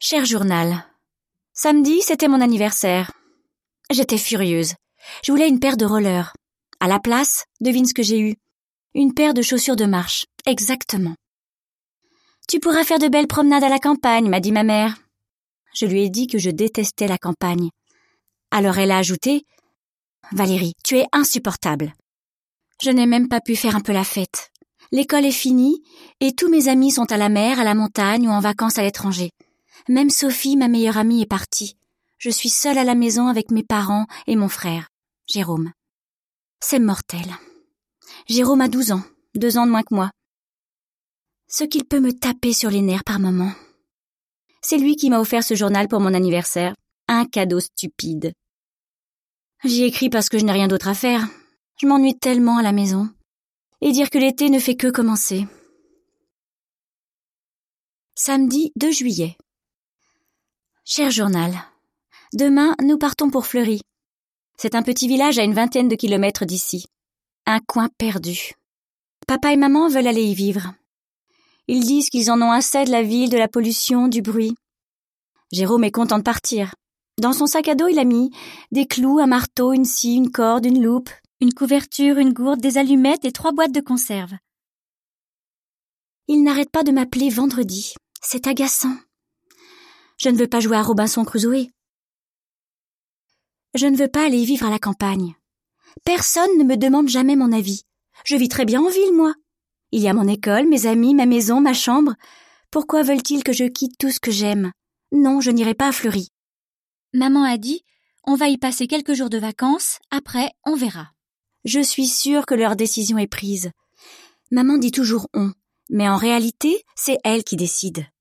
Cher journal, samedi, c'était mon anniversaire. J'étais furieuse. Je voulais une paire de rollers. À la place, devine ce que j'ai eu. Une paire de chaussures de marche, exactement. Tu pourras faire de belles promenades à la campagne, m'a dit ma mère. Je lui ai dit que je détestais la campagne. Alors elle a ajouté « Valérie, tu es insupportable. » Je n'ai même pas pu faire un peu la fête. L'école est finie et tous mes amis sont à la mer, à la montagne ou en vacances à l'étranger. Même Sophie, ma meilleure amie, est partie. Je suis seule à la maison avec mes parents et mon frère, Jérôme. C'est mortel. Jérôme a 12 ans, 2 ans de moins que moi. Ce qu'il peut me taper sur les nerfs par moments. C'est lui qui m'a offert ce journal pour mon anniversaire. Un cadeau stupide. J'y écris parce que je n'ai rien d'autre à faire. Je m'ennuie tellement à la maison. Et dire que l'été ne fait que commencer. Samedi 2 juillet. Cher journal, demain nous partons pour Fleury. C'est un petit village à une 20aine de kilomètres d'ici. Un coin perdu. Papa et maman veulent aller y vivre. Ils disent qu'ils en ont assez de la ville, de la pollution, du bruit. Jérôme est content de partir. Dans son sac à dos, il a mis des clous, un marteau, une scie, une corde, une loupe, une couverture, une gourde, des allumettes et 3 boîtes de conserve. Il n'arrête pas de m'appeler vendredi. C'est agaçant. Je ne veux pas jouer à Robinson Crusoe. Je ne veux pas aller vivre à la campagne. Personne ne me demande jamais mon avis. Je vis très bien en ville, moi. Il y a mon école, mes amis, ma maison, ma chambre. Pourquoi veulent-ils que je quitte tout ce que j'aime? Non, je n'irai pas à Fleury. Maman a dit, on va y passer quelques jours de vacances, après on verra. Je suis sûre que leur décision est prise. Maman dit toujours « on », mais en réalité, c'est elle qui décide.